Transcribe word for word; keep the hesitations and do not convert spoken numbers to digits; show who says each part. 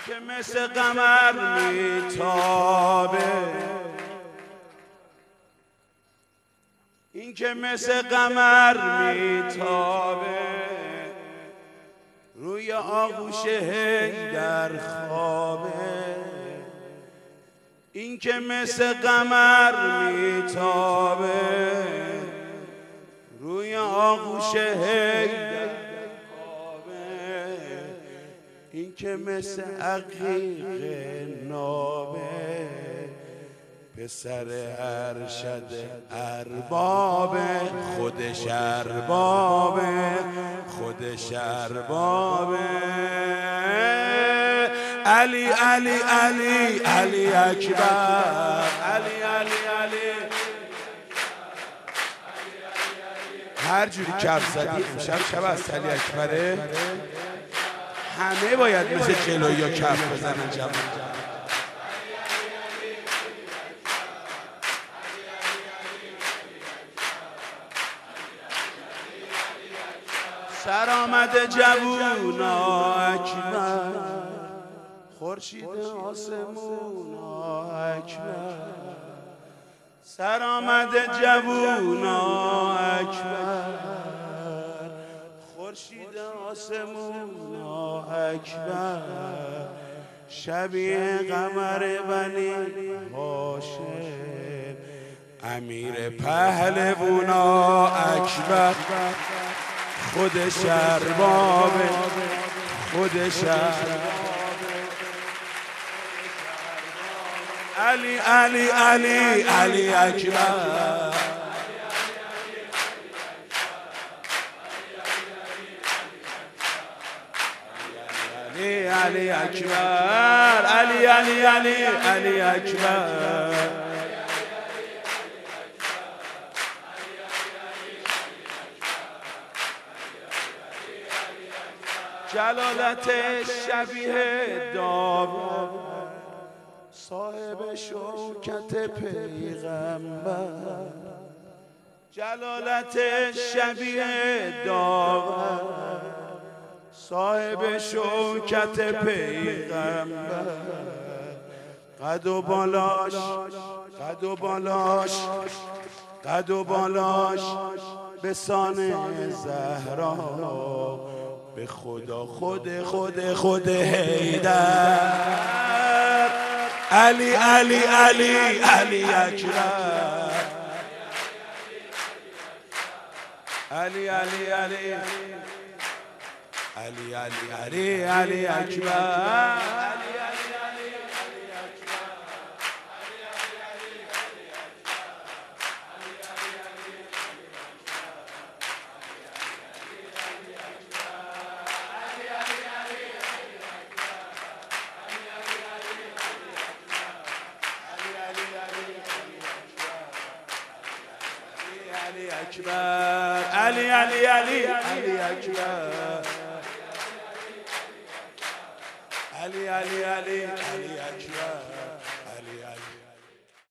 Speaker 1: که مثل قمر میتابه، این که مثل قمر میتابه، روی آغوش حیدر خوابه. این که مثل قمر میتابه، روی آغوش حیدر خوابه. این که مثل عقیق نابه، پسر ارشد اربابه، خودش اربابه، خودش اربابه. علی علی علی علی اکبر، علی علی علی. هر جوری کف زدی امشب شب از علی اکبره، همه باید مثل جلویا کف بزنن جمع. سر آمده جوونا اکبر، خورشید آسمونا اکبر. سر آمده جوونا اکبر، خورشید آسمونا اکبر. شبیه قمر بنی هاشم، امیر پهلوونا اکبر. خودش اربابه، خودش اربابه. علی علی علی علی اکبر، علی علی اکبر، علی علی علی علی اکبر. جلالت شبیه داور، صاحب شوکت پیغمبر. جلالت شبیه داور، صاحب شوکت پیغمبر. قد و بالاش، قد و بالاش، قد و بالاش به سان زهرا. به خدا خود خود خود حیدر. علی علی علی علی اکبر، علی علی علی علی علی علی علی اکبر. علی اکبر، علی علی علی علی اکبر، علی علی علی علی اکبر.